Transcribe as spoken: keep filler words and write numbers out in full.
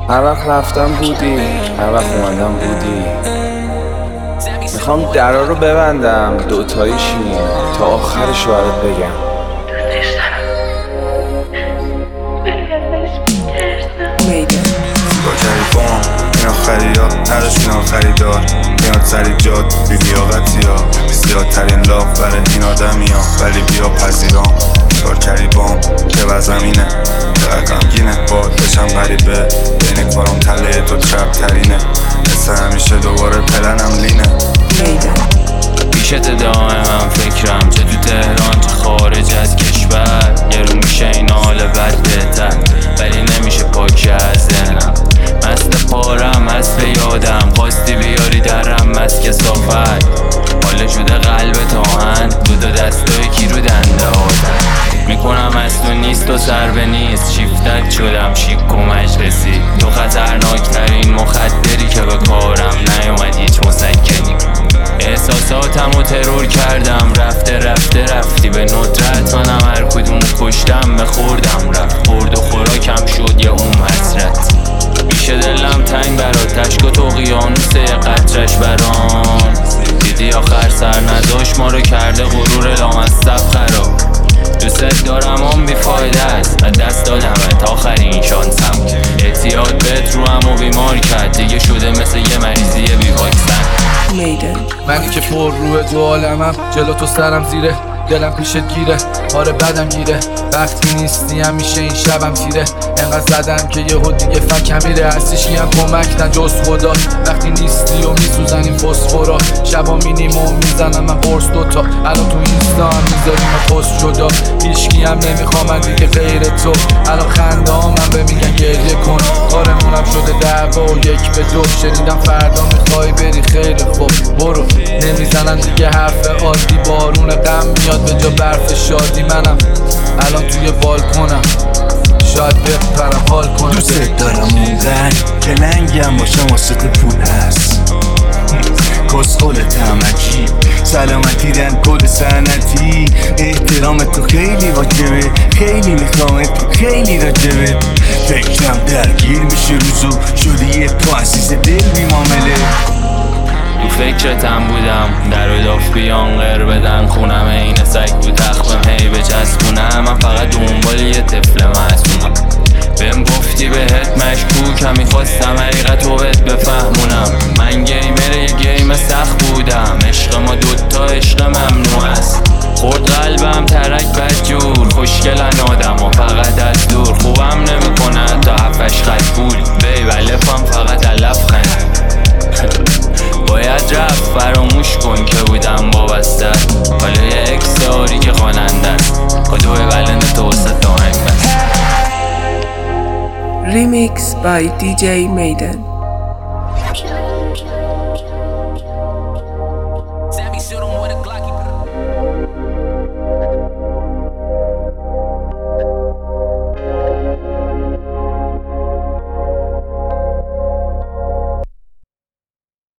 هر وقت رفتم بودی، هر وقت اومدم بودی. میخوام درا رو ببندم دوتاییشیم تا آخرش رو برات بگم. با کریبان این آخری ها نداشت این آخری دار میاد سری جاد بی لیاقتی ها زیادترین لاف برای این آدمی ها ولی بیا پذیرام کار کریبان که وزمینه چقدر غمگینه بادشم غریبه بین کارم تله تو چپ ترینه مثل همیشه دوباره پلنم لینه. پیشت دائمم فکرم چه تو تهران چه خارج از کشور یه رو میشه این حال بد بهتر ولی نمیشه پاکی از ذهنم مست پارم مست به یادم خواستی بیاری درم مست که صافت حالا شده قلب تاهن دو دستای کی رو دنده آدم میکنم از تو نیست و سر به نیست شیفتت شدم شیک و مجلسی تو خطرناکترین مخدری که به کارم نیومد هیچ مسکنی احساساتم رو ترور کردم رفته رفته رفتی به ندرت منم هر کدوم کشتم به خوردم رفت خورد و خوراکم شد یه اون حسرت میشه دلم تنگ برات تشک و تو قیانوسه یه قطرش برام دیدی آخر سر نداشت ما رو کرده غرور لامصب خراب دوست دارم اون بیفایده است از دست دادمت آخرین شانسم اعتیاد بهت رو هم و بیمار کرد دیگه شده مثل یه مریضی بی واکسن منی که پر روه دو عالمم جلو تو سرم زیره دلم پیشت گیره آره بدم گیره وقتی نیستی همیشه این شبم تیره انقدر زدم که یهو دیگه فکم میره هستیشی هم کمک نه جز خدا وقتی نیستی و میسوزنیم فسفورا شبا مینیم و میزنم من قرص دوتا الان تو اینستا هم میذاریم و پست جدا هیچکی هم نمیخوام من دیگه غیر تو الان خنده ها من به میگن گریه کن کارمونم شده دعوا و یک به دو شنیدم فردا میخوای بری خیر خوب برو نمیزنن دیگه حرف عادی بارون غم میاد به جا برف شادی منم الان توی بالکنم شاید بپرم حال کنم دوست دارم اونقدر که لنگم باشم واسه پول هست کسخول تمکی سلامتی دن کل سنتی احترام تو خیلی واجبه خیلی میخوامت خیلی راجبه فکرم درگیر میشه روزو شدی یه تو عزیز دل بی معامله تو فکرتم بودم در و داف بیان غیر بدن خونم این سگ بود تخمم هی به چسبونم من فقط دنبال یه طفل معصومم بهم گفتی بهت مشکوکم میخواستم حقیقت رو بهت بفهمونم من گیمر یه گیم سخت بودم عشق ما دوتا عشق ممنوع است خورد قلبم ترک بدجور خوشگلن آدم ها فقط از دور خوبم نمیکنن تا هفتش خط پول بی بلفم فقط علف خند باید رفت فراموش کن که بودم وابسته حالا یه اکس داری که خواننده است کدوه بلنده توسط آهنگ بست Remix by دی جی Maiden.